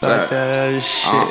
about that other shit.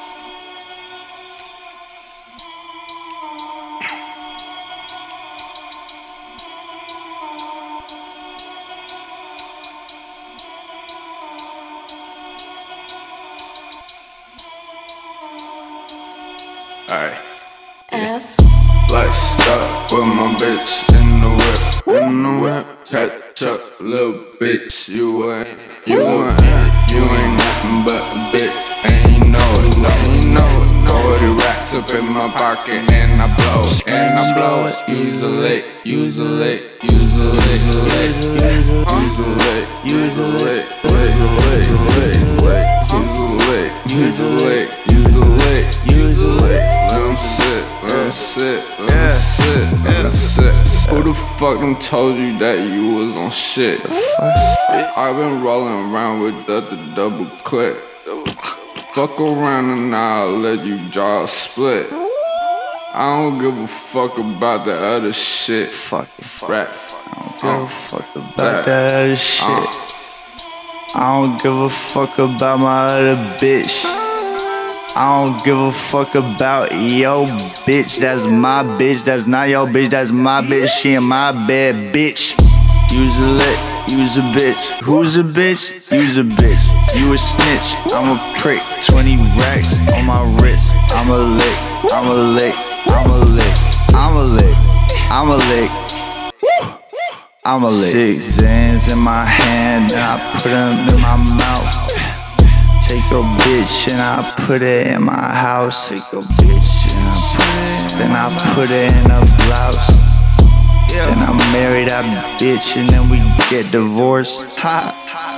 Alright. Let's up with my bitch in the whip, catch up, little bitch. You ain't nothing but a bitch, and you know it. 40 racks up in my pocket, and I blow it, use a lick, use a lick, use a lick, use a lick, use a lick, use a lick, use a lick, use a lick, use a lick. Let him sit, let him sit, let him sit, let him sit. Who the fuck done told you that you was on shit? I've been rolling around with the double clip. Fuck around and I'll let you draw a split. I don't give a fuck about the other shit. Fuck it. Rap. I don't give a fuck about that other shit. I don't give a fuck about my other bitch. I don't give a fuck about yo bitch. That's my bitch. That's not your bitch. That's my bitch. She in my bed, bitch. Use a lick, use a bitch. Who's a bitch? Use a bitch. You a snitch, I'm a prick. 20 racks on my wrist. I'm a lick, I'm a lick, I'm a lick, I'm a lick, I'm a lick, I'm a lick. 6 Xans in my hand and I put them in my mouth. Take your bitch and I put it in my house. Take your bitch and I put it in a blouse. Then I marry that bitch and then we get divorced. Ha.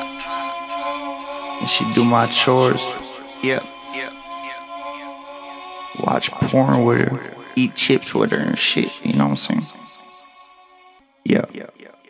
And she do my chores. Yep. Watch porn with her, eat chips with her and shit. You know what I'm saying? Yeah.